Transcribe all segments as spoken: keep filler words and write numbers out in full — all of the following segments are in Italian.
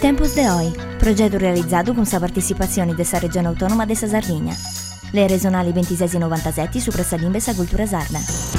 Tempos de Hoy, progetto realizzato con la partecipazione della Regione Autonoma della Sardegna. Le regionali ventisei e novantasette su Pressalimbe e Cultura Sarda.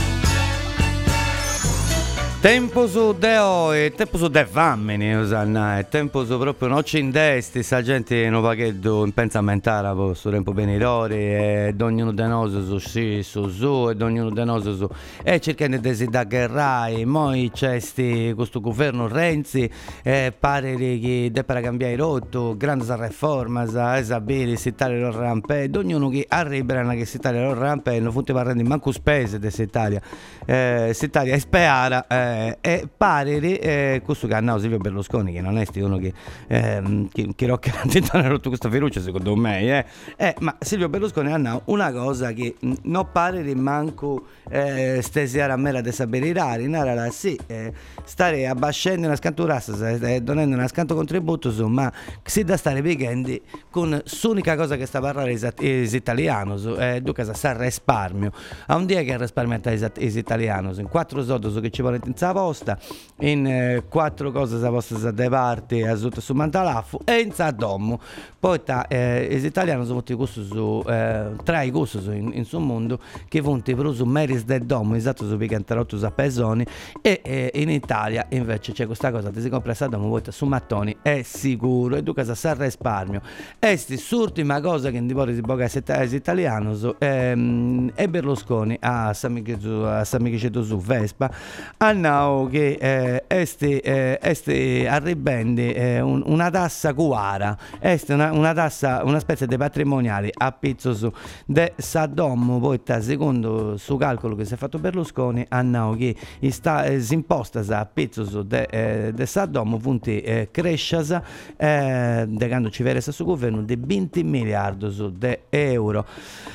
Tempo su de oi, tempo su de fammini, usanna, è tempo su proprio non ci indesti, sa gente non paghetto in pensa a mentare su tempo benirori, e ognuno de noi su sì, su su, e ognuno de noi su, e cercando di desidagherrai, moi c'è sti, questo governo Renzi, e pare che debba cambiare rotto, grande riforma, sa esabili, si tale lo rampe, ognuno che arriva che si tale lo rampe, non funti parlando manco spese di Italia, eh, si Italia è speara, eh, Eh, e pare eh, questo che ha andato Silvio Berlusconi, che non è uno che eh, che, che rocca ha rotto questa fiducia secondo me, eh. Eh, ma Silvio Berlusconi ha andato una cosa che mh, non pare di manco eh, stesiare a mera di sapere rari, narra sì, eh, stare abbascendo una scanturassa e eh, donando una scanto contributo su, ma si da stare weekend con l'unica cosa che sta parlando è italiano, eh, dunque sa risparmio a un dia che risparmia è italiano, in quattro soldi su che ci vuole in posta, in eh, quattro cose sa posta da parte a sotto su Mantalaffu e in Sadommo. Poi ta, eh, gli italiani sono venuti gusto su eh, tre gusto su in, in suo mondo che vonti per uso meris del domo esatto su picantarotto a pesoni e eh, in Italia invece c'è questa cosa ti si compra Sadommo poi su mattoni è sicuro e tu casa sa risparmio e sti l'ultima cosa che in si boga agli italiani so, ehm, e Berlusconi a San Michele su Vespa hanno che eh, este, eh, este arribendi eh, un, una tassa cuara, este una, una tassa, una specie di patrimoniali a pizzo su de Saddom, poi secondo su calcolo che si è fatto Berlusconi, hanno che sta, eh, si imposta a pizzo su de, eh, de Saddom, punti eh, cresciasa, eh, de quando ci versa su governo di venti miliardi su de euro.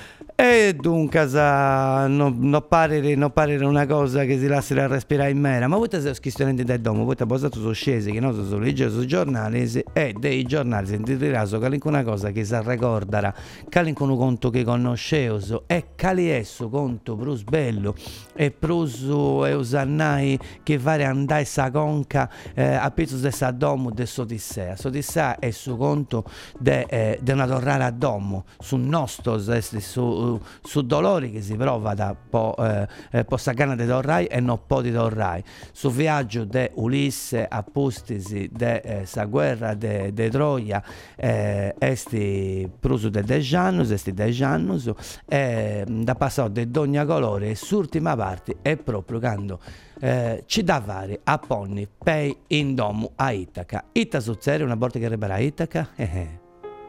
E dunque non no pare, no pare una cosa che si lascerà respirare in mera, ma voi siete schistamente del domo, voi siete posato su scesi che non sono leggeri sui giornali e dei giornali sentirà so che una cosa che si ricorderà, che un conto che conoscevo e che esso conto Brus Bello e Prusu e Usannai che fare andare sa conca eh, a pezzo di sa domo de Sodissea. Sodissea è su conto de, eh, de una torrare a domo, su nostro su su dolori che si prova da po', eh, po sagana de torrai e non po' di torrai su viaggio de Ulisse a Pustisi de eh, sa guerra de, de Troia eh, esti prusu de Dejannus esti Dejannus eh, da passò de Dogna Colore e s'ultima parte è proprio quando eh, ci da fare a ponni pei in domu a Itaca Ita su serio una volta che rebera a Itaca eh, eh.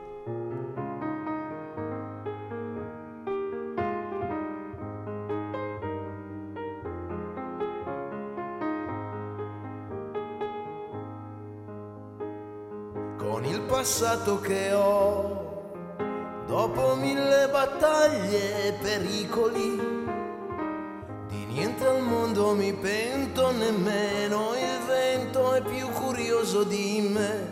Con il passato che ho, dopo mille battaglie e pericoli, di niente al mondo mi pento nemmeno, il vento è più curioso di me.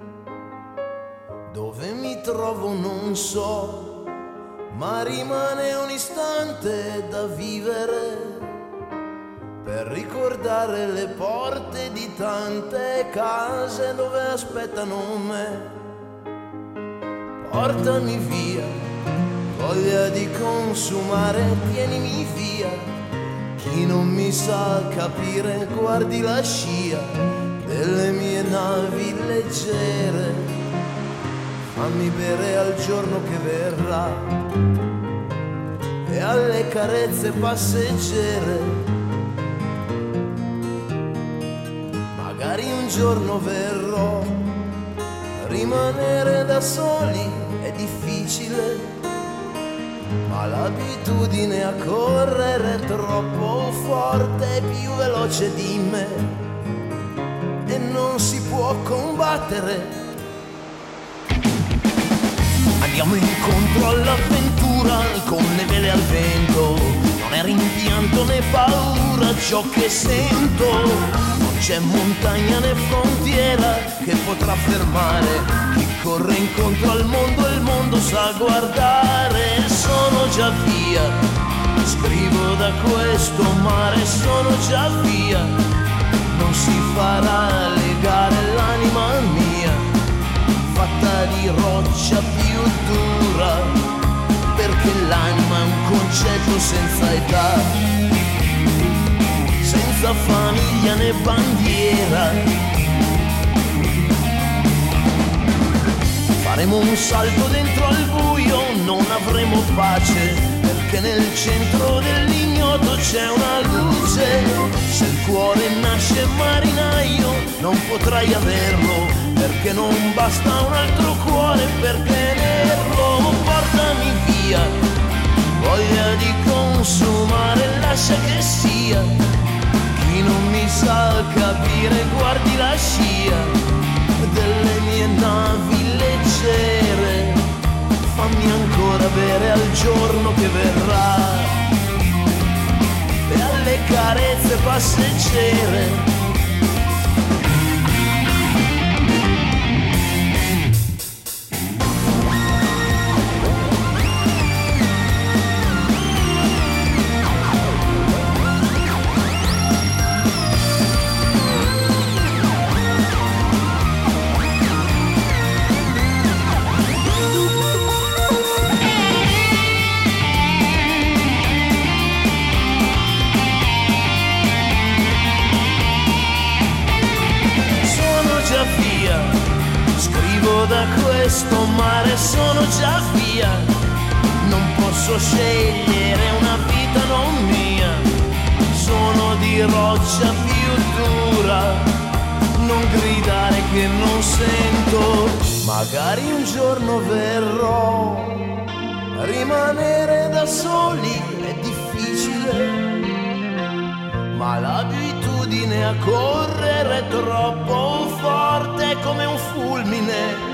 Dove mi trovo non so, ma rimane un istante da vivere per ricordare le porte di tante case dove aspettano me. Portami via, voglia di consumare, tienimi via. Chi non mi sa capire, guardi la scia delle mie navi leggere. Fammi bere al giorno che verrà e alle carezze passeggere. Magari un giorno verrò, rimanere da soli è difficile, ma l'abitudine a correre è troppo forte, più veloce di me e non si può combattere. Andiamo incontro all'avventura con le vele al vento, non è rimpianto né paura ciò che sento. Non c'è montagna né frontiera che potrà fermare chi corre incontro al mondo e il mondo sa guardare. Sono già via, scrivo da questo mare, sono già via. Non si farà legare l'anima mia fatta di roccia più dura, perché l'anima è un concetto senza età, senza famiglia né bandiera. Faremo un salto dentro al buio, non avremo pace, perché nel centro dell'ignoto c'è una luce. Se il cuore nasce marinaio non potrai averlo, perché non basta un altro cuore per tenerlo. Portami via, voglia di consumare, lascia che sia. Chi non mi sa capire guardi la scia delle mie navi leggere, fammi ancora bere al giorno che verrà e alle carezze passeggere. Da questo mare sono già via, non posso scegliere una vita non mia, sono di roccia più dura, non gridare che non sento, magari un giorno verrò, rimanere da soli è difficile, ma l'abitudine a correre è troppo forte come un fulmine.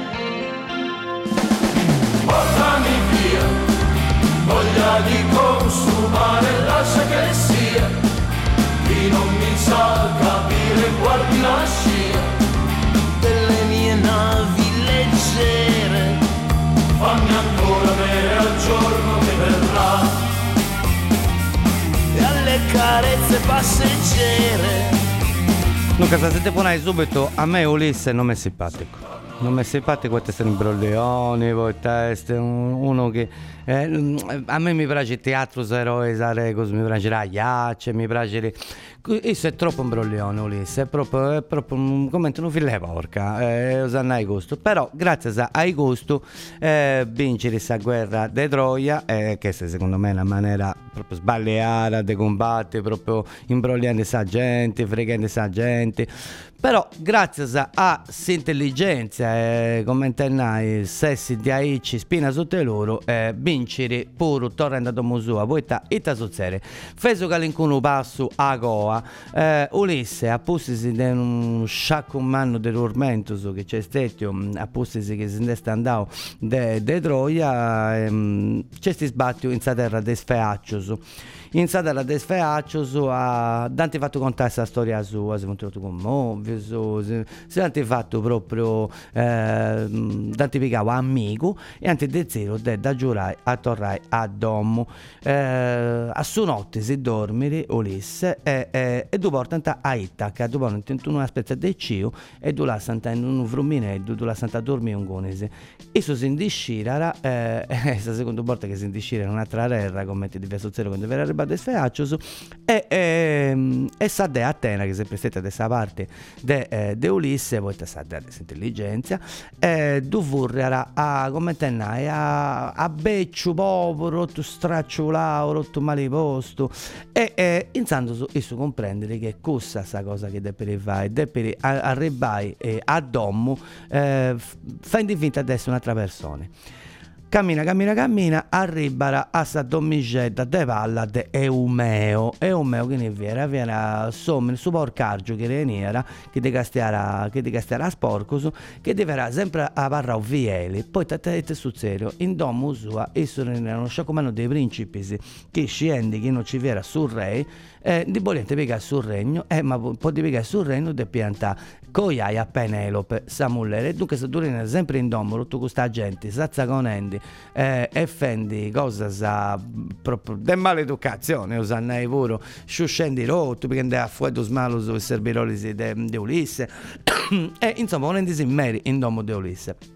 Portami via, voglia di consumare, lascia che sia. Chi non mi sa capire guardi la scia delle mie navi leggere, fammi ancora bere al giorno che verrà e alle carezze passeggere. Luca, se ti pone subito, a me Ulisse non mi è simpatico. Non mi è simpatico questo essere imbroglioni, poi test, uno che eh, a me mi piace il teatro eroe, Sarecos, mi piace la ghiaccia, mi piace le... Questo è troppo imbroglione, Ulisse, è proprio, è proprio come non fille porca, eh, non hai gusto. Però grazie ai gusti eh, vincere questa guerra di Troia, eh, che secondo me è una maniera proprio sbagliata di combattere, proprio imbrogliando sa gente, fregando sa gente. Però grazie a intelligenza e commentare sessi di aici spina sotto loro eh, vincere pure torrendo a Musua poi sta ita sozzere feso calincuno passo a Goa eh, Ulisse appustisi di un sciacco manno del tormento che c'è stato appustisi che se ne sta andando de Troia ehm, c'è sti sbattio in sa terra de sfeaccios in sa terra de sfeaccios a Dante fatto contare questa storia sua si è venuto con Movio si è fatto proprio eh, Dante picavo amico e anche de zero de da giurare a tornare a domo eh, a su notte si dormire Ulisse e, e, e dopo portano a Itaca dopo portano una specie di cio e tu la santa in un fruminetto tu la santa dormire un gonese e so si indiscirara eh, è la seconda volta che si indiscira in un'altra terra come ti diverso zero quando verrà arrivato sfeaccio e, e, e sa de Atena che sempre stata da questa parte de, eh, de Ulisse poi sa de intelligenza e du furriara a come tennai a, a beccio povero rotto stracciolato rotto maliposto e, e iniziando su isso comprendere che cosa sta cosa che deve fare deve arrivare eh, a domo eh, fa di finta di essere un'altra persona. Cammina, cammina, cammina, arriva a sta domicetta de palla de Eumeo. Eumeo che ne viene, viene somma il suo porcaggio che era, che di castiara, che di castiara sporcos, che deverà sempre a parra vieli. Poi tatete sul serio, in domo sua, esso era uno sciacomano dei principi che scende, che non ci viera sul re, eh, di volente piegare sul regno, eh, ma può di piegare sul regno de pianta coiai a Penelope, Samuele. E dunque se tu eri sempre in domo, tutto questa gente, sazzaconendo, eh, e fendi cose sa proprio de maleducazione usannai pure sciuscendi rotto perché andava a fuori smalos e servirolisi de, de Ulisse e insomma volendisi meri in domo de Ulisse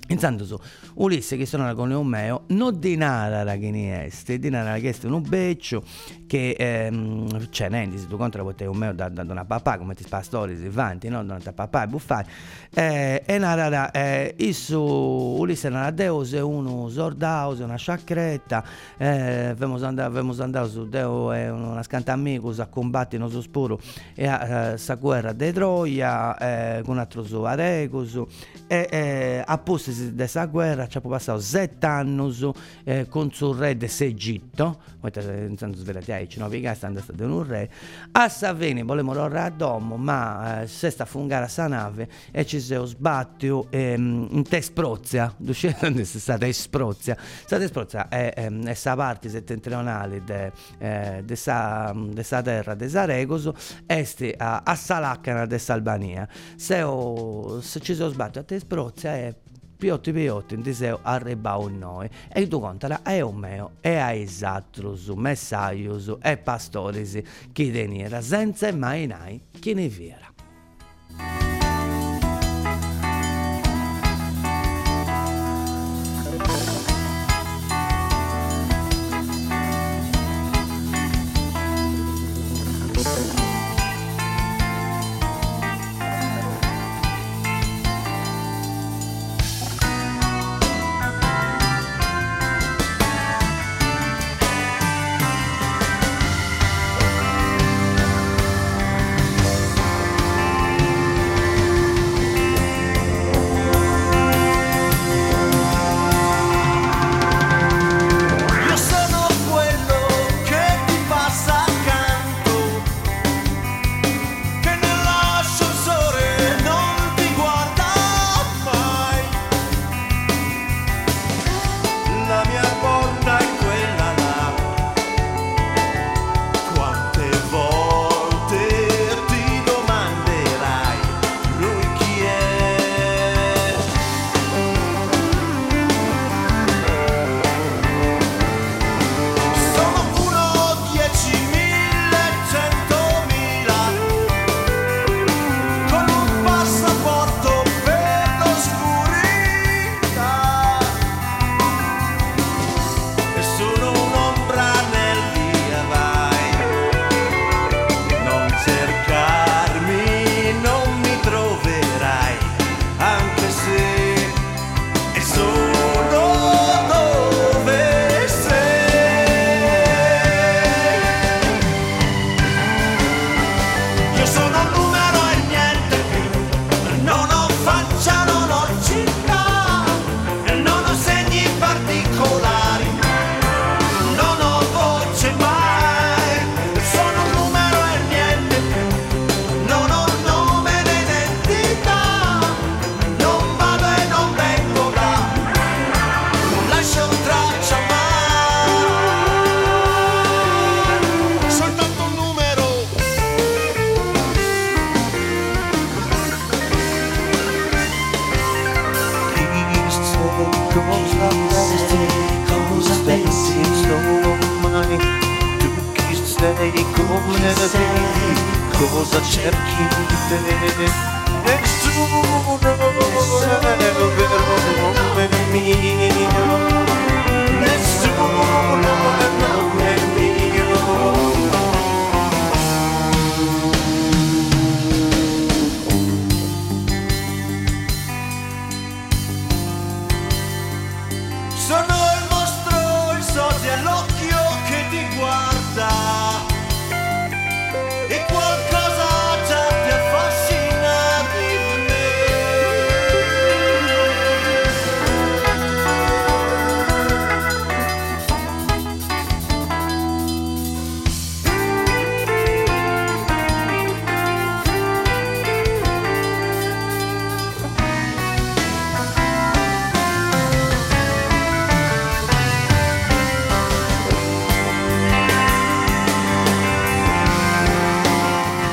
Intanto su Ulisse che sono con un meo non di nada la che ne este di nada che este un beccio che ehm, c'è nendi se tu contra potevi un meo da, da una papà come ti pastori si vanti no da papà e buffare eh, e nada eh, isso Ulisse nada deus è uno sordaus una sciacretta eh, vemos andare vemos andare su deo è una scanta amigos a combattere no sporo e a eh, sa guerra de Troia eh, con altro su Aregos e eh, apposta di questa guerra ci ha passato sette anni eh, con suo re d'Egitto, intanto svelati ai cinque stanno stato un re, a Saveni volevamo loro a domo, ma eh, se sta a fungare a sa nave e ci si è sbattuto ehm, in te sprozia, è stata esprozia, stata esprozia è questa parte settentrionale di questa eh, terra di Saregos, este a, a Salacana di Albania, se, o, se ci si è sbattuto a te sprozia è Piotti Piotti in diseo arrebao noi e tu contala è un meo e a esattros messaius e pastoris chi deniera senza mai nai chi ne viera. Cosa cerchi di te? Nessuno è vero mio, nessuno è mio. Sono il mostro, il sosia, l'occhio che ti guarda. E qualcosa già ti affascina di me.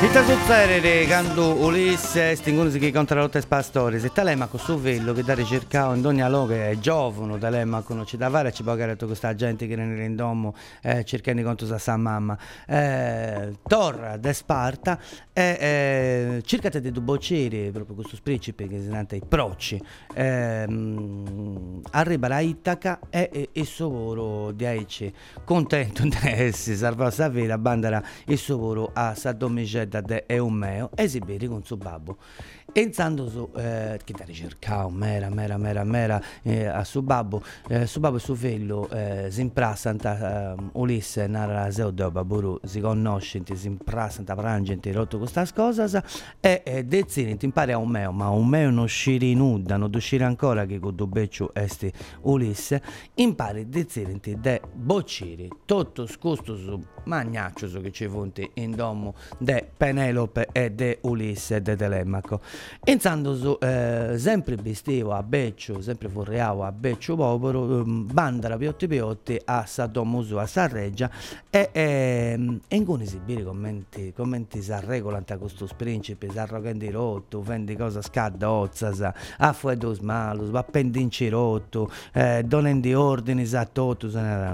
Vita suzzere quando Ulisse stingunsi che contra lotte pastori se Telemaco su vello che da ricercare in ogni luogo è giovane Telemaco non ci da fare ci può con questa gente che nel indomo eh, cercando contro sa sa mamma eh, torra de Sparta e eh, cercate di bocciere proprio questo principe che si chiama i Procci eh, arriva a Itaca e il suo lavoro di Aici contento di essere salvato sa vera bandera il suo lavoro a sa domicetta de Eumeo esibire con suo babbo enzando su eh, che da ricercare mera mera mera mera eh, a suo babbo eh, suo babbo e suo figlio eh, si imprassanta eh, Ulisse narra seu de baburu si conoscenti si imprassanta prangenti rotto questa cosa e eh, dezinenti impari a Eumeo ma Eumeo non uscire nuda non uscire ancora che con do beccio esti Ulisse impari dezinenti de bocciri tutto scusto su magnaccio su che ci fonti in domo de Penelope e de Ulisse e de Telemaco enzando su eh, sempre vestivo a beccio sempre forreavo a beccio povero um, bandera piotti piotti a sa domusu a sa reggia e, e, e in cui esibire commenti commenti sa regolanti a questo principe sa arrogante rotto vendi cosa scadda ozzasa a fuedo smalus va pendinci rotto eh, donendi ordini sa tutto se n'era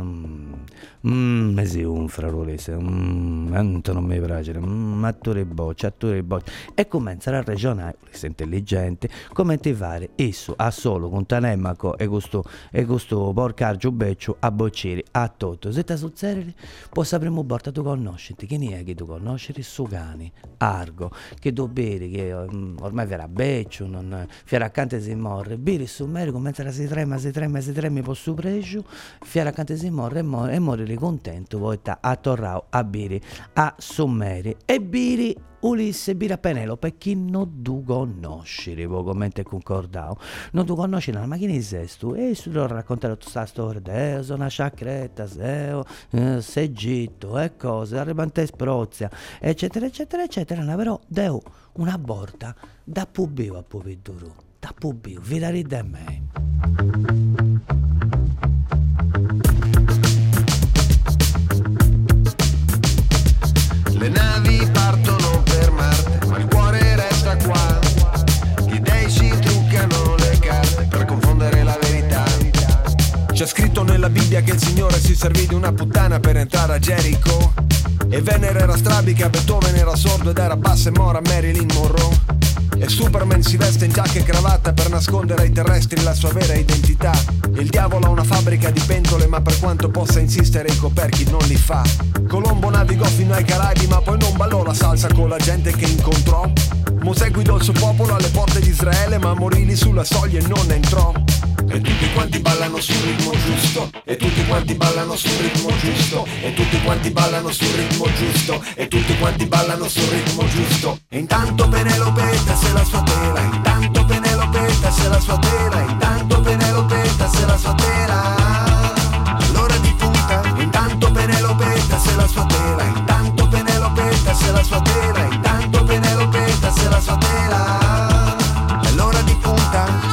mmm mesi un frarolese mmm non mi piace mmm attore boccia attore boccia e comincia a ragionare si intelligente come ti fare esso a solo con Telemaco e questo e questo porcargio beccio a boccire a tutto se ti succede poi sapremo porta tu conosciti che ne è che tu conosci su cani argo che do bere che um, ormai verrà beccio non fiera accanto si morre bere su meri comincia a si trema si trema si trema po' su precio fiera accanto si morre e, mor- e morire contento poi sta a torrao a bere a sommere e biri Ulisse bira Penelope chi non tu conosci pocomente concordavo non tu conosci la macchina di sesto e su loro raccontare tutta questa storia de sono una sciacretta seo eh, segitto e cose arrivante sprozia eccetera eccetera eccetera però deo una borda da pubio a pubiduru da pubio vidari da me. Le navi partono per Marte, ma il cuore resta qua. Gli dei ci truccano le carte per confondere la verità. C'è scritto nella Bibbia che il Signore si servì di una puttana per entrare a Gerico. E Venere era strabica, Beethoven era sordo ed era bassa e mora Marilyn Monroe. E Superman si veste in giacca e cravatta per nascondere ai terrestri la sua vera identità. Il diavolo ha una fabbrica di pentole, ma per quanto possa insistere i coperchi non li fa. Colombo navigò fino ai Caraibi, ma poi non ballò la salsa con la gente che incontrò. Mosè guidò il suo popolo alle porte di Israele, ma morì lì sulla soglia e non entrò. E tutti quanti ballano sul ritmo giusto, e tutti quanti ballano sul ritmo giusto, e tutti quanti ballano sul ritmo giusto, e tutti quanti ballano sul ritmo giusto. E intanto Penelope tesse la sua tela, intanto Penelope tesse la sua tela, intanto Penelope tesse la sua tela. Allora di punta, intanto Penelope tesse la sua tela, intanto Penelope tesse la sua tela, intanto Penelope tesse la sua tela. Allora di punta.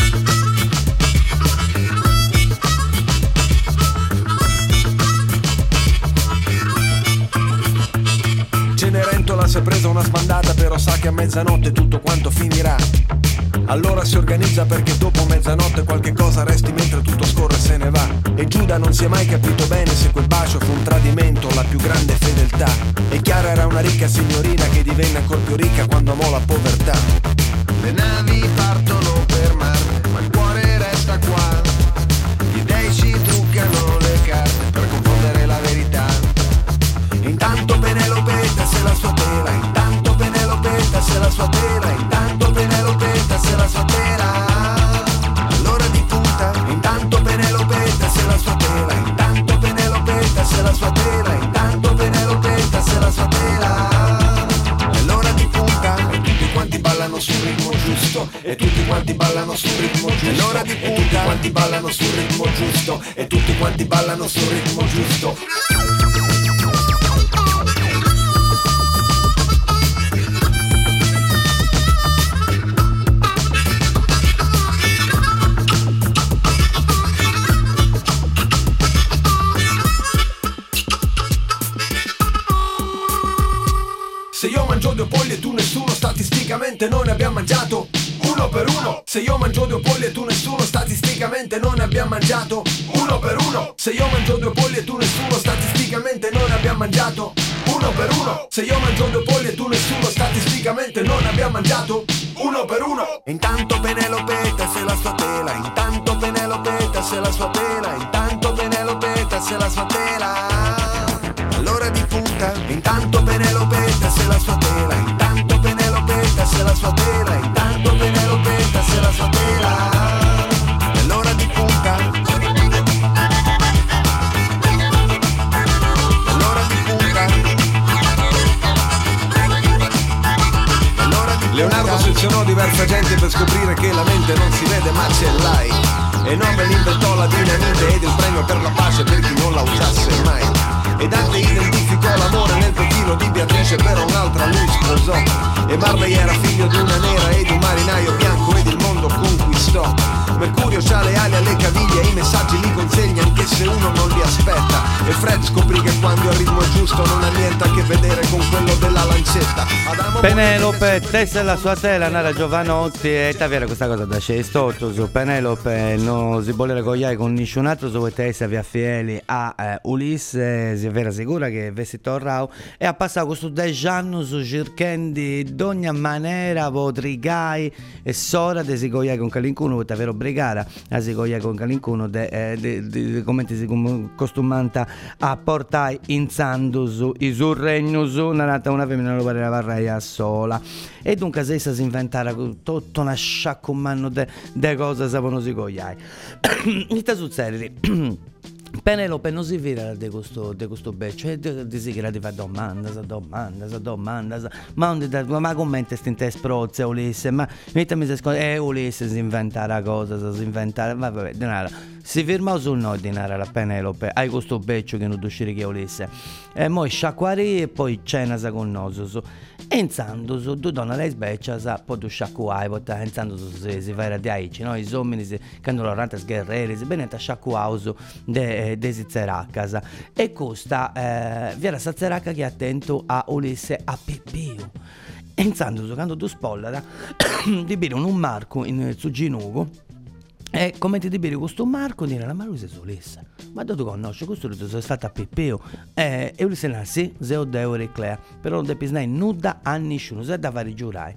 Cenerentola si è presa una sbandata, però sa che a mezzanotte tutto quanto finirà. Allora si organizza perché dopo mezzanotte qualche cosa resti mentre tutto scorre e se ne va. E Giuda non si è mai capito bene se quel bacio fu un tradimento o la più grande fedeltà. E Chiara era una ricca signorina che divenne ancor più ricca quando amò la povertà. Le navi partono per Marte, ma il cuore resta qua. Gli dei ci truccano le carte per confondere la verità. Intanto Penelope tesse la sua tela, intanto Penelope tesse la sua tela, intanto Penelope tesse la sua tela. Allora di punta, intanto Penelope tesse la sua tela, intanto Penelope tesse la sua tela, intanto Penelope tesse la sua tela. Allora di punta, e tutti quanti ballano sul ritmo giusto, e tutti quanti ballano sul ritmo giusto. Allora di punta, e tutti quanti ballano sul ritmo giusto, e tutti quanti ballano sul ritmo giusto. Se io mangio due polli e tu nessuno, statisticamente noi ne abbiamo mangiato uno per uno. Se io mangio due polli e tu nessuno, statisticamente noi ne abbiamo mangiato uno per uno. Se io mangio due polli e tu nessuno, statisticamente noi ne abbiamo mangiato uno per uno. Se io mangio due polli e tu nessuno, statisticamente noi ne abbiamo mangiato uno per uno. Intanto Penelope tesse la sua tela, intanto Penelope tesse la sua tela, intanto Penelope tesse la sua tela. All'ora di punta, intanto Penelope tesse la sua tela, intanto Penelope tesse la sua tela, intanto Penelope tesse la sua tela. All'ora di punta, all'ora di punta, all'ora di punta. Leonardo sezionò diversa gente per scoprire che la mente non si vede ma ce l'hai. E Nobel inventò la dinamite ed il premio per la pace per chi non la usasse mai. E Dante identificò l'amore nel profilo di Beatrice, però un'altra lui sposò. E Marley era figlio di una nera ed un marinaio bianco ed il mondo conquistò. Mercurio c'ha le ali alle caviglie e i messaggi li consegna anche se uno non li aspetta. E Fred scoprì che quando il ritmo è giusto non ha niente a che vedere con quello della lancetta. Adamo Penelope tesse la sua tela, Nara Giovanotti, e t'avere questa cosa da cestotto su Penelope non si vuole cogliare con nessun altro su testa via fieli a eh, Ulisse, si è vera sicura che vesti torrao e ha passato questo dieci anni su cercando d'ogni maniera potrigai e sora de si cogliare con calincuno t'avere obbligare a si cogliare con calincuno de, eh, de, de, de, come ti si costumanta a portare in sandus i surregnus una una femmina lo pare la varraia sola e dunque se si inventara tutto una sciacco de, de cose sapevano si cogliare. Mi sta succedendo Penelope non si vede di questo, di questo beccio e di si che ti fa domanda, sa domanda, sa domanda, sa... ma non ti ma commenta stinte sprozze Ulisse, ma mettami se scuola, eh Ulisse si inventa la cosa, si inventa, ma vabbè, denaro. Si firma sul no dinara la Penelope, hai questo beccio che non uscire che Ulisse. E poi sciacquari e poi cena sa con noso. E inzando su due donne lei sbeccia sa poi tu sciacquai, poi inzando su si, si fa di aici, no? I sommini si quando lo ranta sguerreri, si bene ta sciacquauso de de sizzeracca sa. E costa eh viene sa zeracca che è attento a Ulisse a Peppio. E inzando su quando tu spollara di bere un marco in su ginugo. E come ti dici questo Marco dire la Marusa Solessa, ma tu conosci questo tu sei stato a Peppeo eh, e lui se ne sì se ho devo reclea però non devi snai nuda a nessuno se da fare giurai.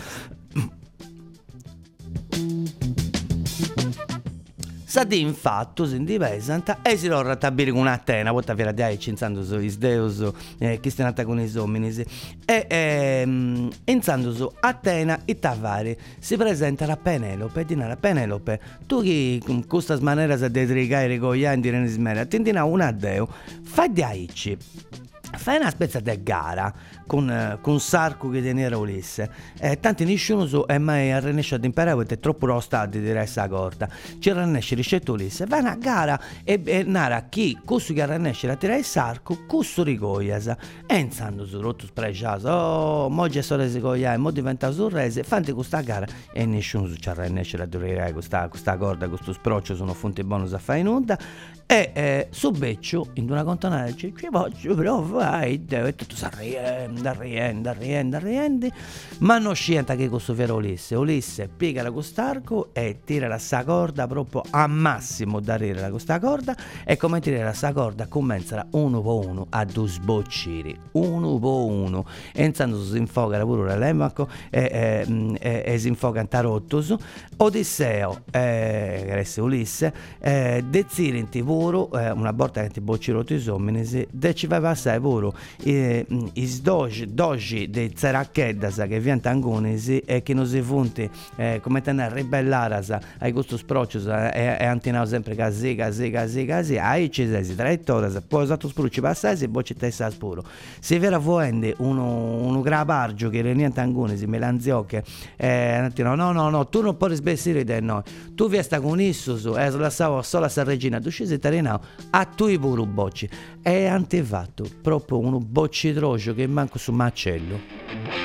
Sadi infatti si indivesanta e si loro tabire con Atena, poi avere dai cinzando su Isdeus eh, che sta con i somminis e ehm, inzando su Atena e Tavari si presenta la Penelope, dinara Penelope, tu che con questa maniera si dedicare ricogliendo in smera, tendina una deo, fai di aici. Fai una spezza di gara con, eh, con Sarco che tenera Ulisse eh, tanti nessuno so e mai arrenesce ad imparare perché è troppo rostato di dire essa corta ci arrenesce ricetto Ulisse va una gara e, e nara chi questo che arrenesce a tirare Sarco questo ricogliasa e insando su rotto spregiato oh mo già sono resi cogliare mo diventa sorrese fanti questa gara e nessuno ci arrenesce a dire questa, questa corda questo sproccio sono fonti bonus a fare in onda e eh, su beccio in una contonata ci voglio però vai e tutto si arrienda, arrienda, arrienda, arrienda ma non scienta che questo vero Ulisse Ulisse piega la costarco e tira la sta corda proprio a massimo da rire la questa corda e come tira la sta corda comincia uno per uno a due sbocciri uno per uno e intanto si infoca pure l'emaco e, e, e, e si infoca in tarottos Odisseo eh, che è Ulisse eh, dezzire in tv Eh, una volta che ti bocci rotto i somminis de ci va passare pure eh, i doji doji dei zeraccheddas che viene tangonis e che non si funti eh, come te ne ribellare ai questo sproccio e, e antinao sempre casi casi casi casi ai ci sei tre ore poi esatto sprucci passare si bocci testa spuro si vera vuende uno uno grapargio che re niente tangonis melanziocche eh, no no no no tu non puoi sbessire di noi tu vi sta con isso su e la solo la sa regina tu scesi a tu i pure bocci è antefatto proprio uno bocci trocio che manco su macello.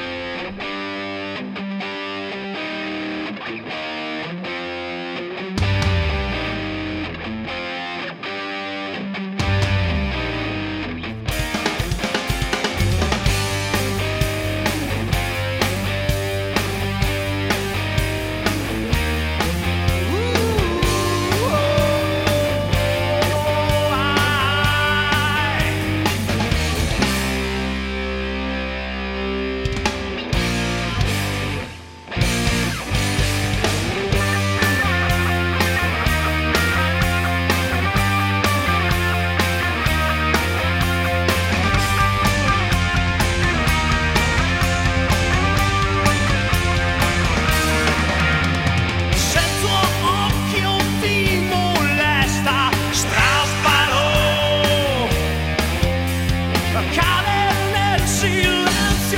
cade nel silenzio.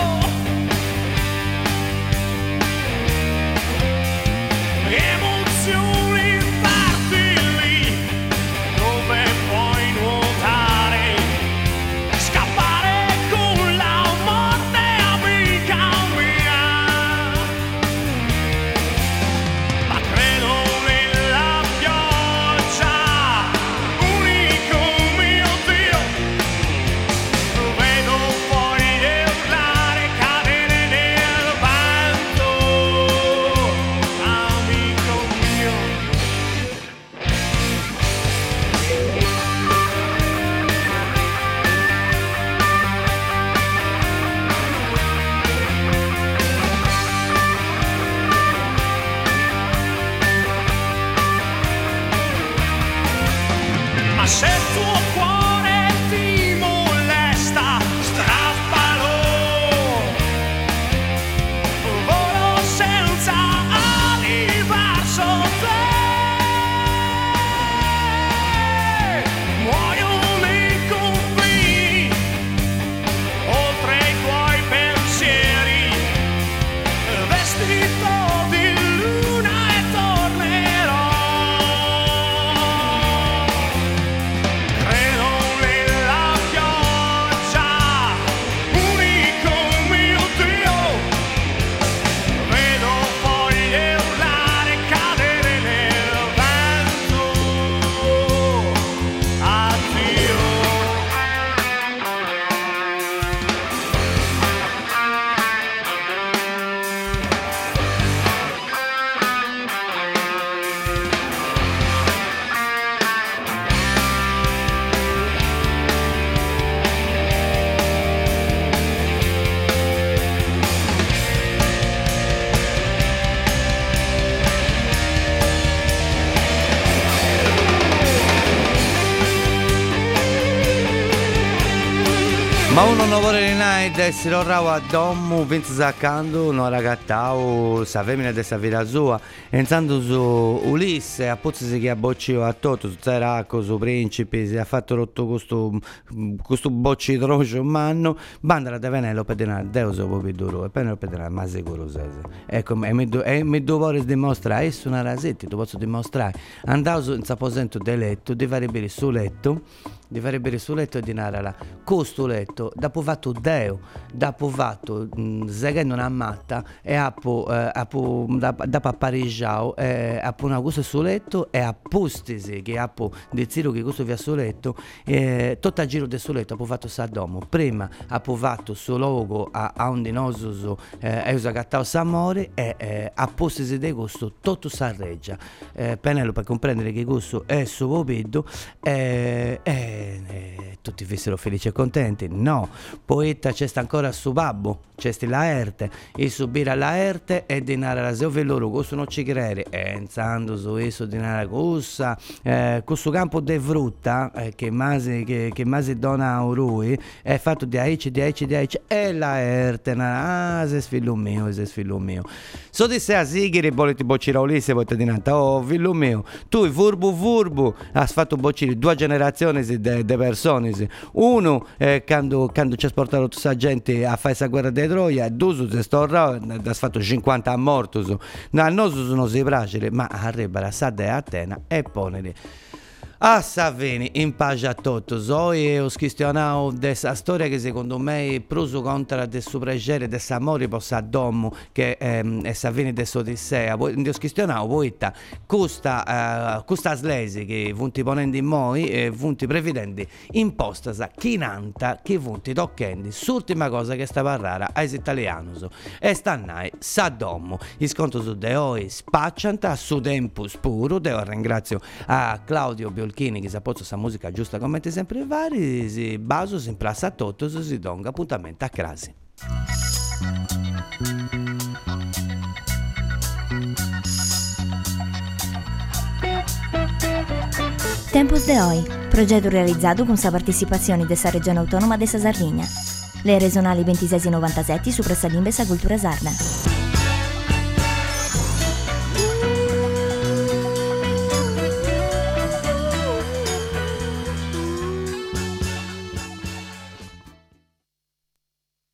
Emozioni fertili dove puoi nuotare, scappare con la morte, amica mia. Ma credo nella pioggia, unico mio Dio. Vedo foglie urlare, cadere nel vento, amico mio. Ma se il tuo cuore ti molesta, strappalo. Volo senza ali verso te. Muoiono i confini oltre i tuoi pensieri, vestito di luna e tornerò. Credo nella pioggia, unico mio Dio. Vedo foglie urlare, cadere nel vento. Addio. Ma uno non vuole night essere rao a domu, vince saccando, non ragattao, sa femmina de sa vita sua, enzando su Ulisse, a pozzi che abboccio a tutto, su Zeracco, su Principi, si ha fatto rotto questo, questo bocci trocio manno, bandala da Penelope denaro, Deo so proprio duro, e Penelope denaro, ma sicuro sese. Ecco, e mi, do, e mi vuole dimostrare, è su una rasetti, ti posso dimostrare, andavo su, in saposento del letto, di fare bere sul letto, di fare bere sul letto e di narrare questo letto, dopo fatto Deo, dopo fatto seguendo una matta e appo, eh, appo da, da papparigiao, eh, appo una cosa sul letto e appostisi che appo di zero che questo via sul letto, eh, tutto a giro del sul letto appo fatto Sadomo, prima appo fatto sul logo a, a un dinoso eh, e usa cattao s'amore e eh, appostisi di questo tutto s'arreggia, eh, Penelope per comprendere che questo è suo pedo e eh, eh, eh, tutti fossero felici e contenti. No, poeta c'è sta ancora su babbo, c'è sti la erte, e subire la erte e dinare la seove loro, questo non ci crede, e enzando su eso dinare cosa, eh, questo campo de frutta eh, che masi che, che masi dona a lui è fatto di aici, di aici, di aici, e la erte, ah, se figlio mio, se figlio mio. So di se a sigiri volete boccire a Ulisse, volete dinare, oh figlio mio, tu furbu furbu, hai fatto boccire due generazioni di persone, uno eh, quando, quando ci ha portato tutta la gente a fare questa guerra di Troia, e due si storrò, ha fatto cinquanta a morto, no, non sono si piace, ma arriva la Sadda e Atena e ponere a Savini in pace a tutti. Io ho questionato questa storia che secondo me è proso contro del suo pregere, del suo amore per Sadomo che ehm, è Savini del suo Odissea. Ho questionato poi questa uh, questa slesi che vunti ponendo in moi e vunti prevedendo imposta sa chinanta che vunti toccando l'ultima cosa che sta parlare ai italiani e stannai Sadomo. Il sconto su de oi spaccianta su tempus puro. Io ringrazio a Claudio Biolchini che sa pozzo sa musica giusta come sempre vari, si baso si implassa a tutto, si donga appuntamento a crasi. Tempus de Oi, progetto realizzato con sa partecipazione della Regione Autonoma de Sardegna. Le regionali ventisei novantasette su Pressalimbe sa cultura sarda.